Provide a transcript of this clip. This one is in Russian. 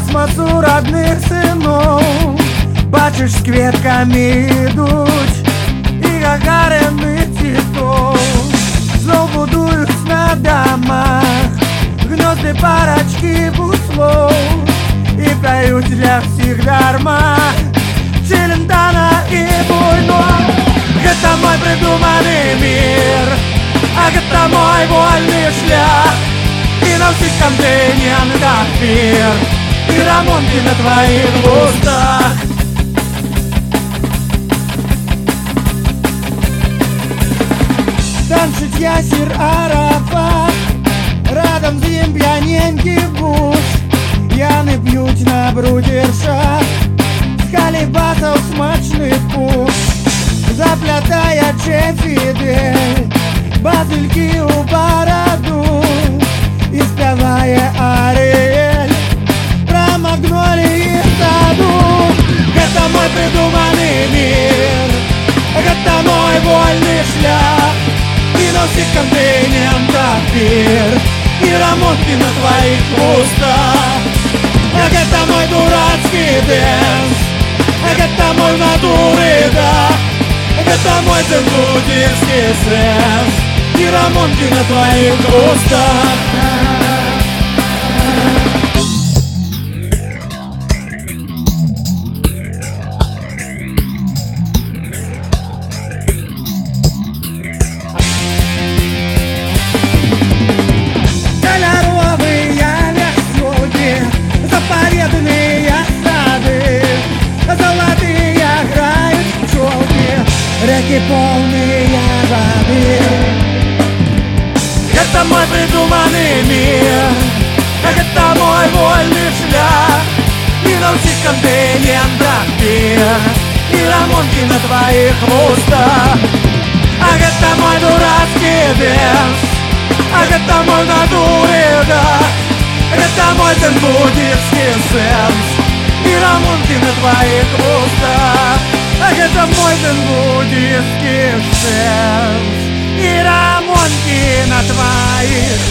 космосу родных сынов. Бачиш, з квітками йдуть і гагарини цвітов. Знов будують на домах гнезды парочки буслов и поют для всех дарма Челентано и Буйно. Это мой придуманный мир, а это мой вольный шлях. И на всех континентах мир, и ремонты на твоих устах. Танчить Ясир Арафат, радом з ним п'яненький буш. Яни п'ють на брудершах, з халібасов смачний пуш. Заплятає Фідель базильки у бороду і співає Аріель про магнолії в саду. Это мой придуманный мир, это мой вольный шлях. И на всех континентах мир, и ремонтки на твоих устах. Это мой дурацкий дэнс, это мой натуры, да. Это мой дзен-буддийский сенс, и ремонтки на твоих устах. Реки полные воды. Это мой придуманный мир, это мой вольный шлях. И на всех континентах мир, и ремонтки на твоих устах. А это мой дурацкий дэнс, а это мой натуре, да. Это мой дзен-буддийский сенс, и ремонтки на твоих устах. Это мой дзен-буддийский сенс, и ремонтки на твоих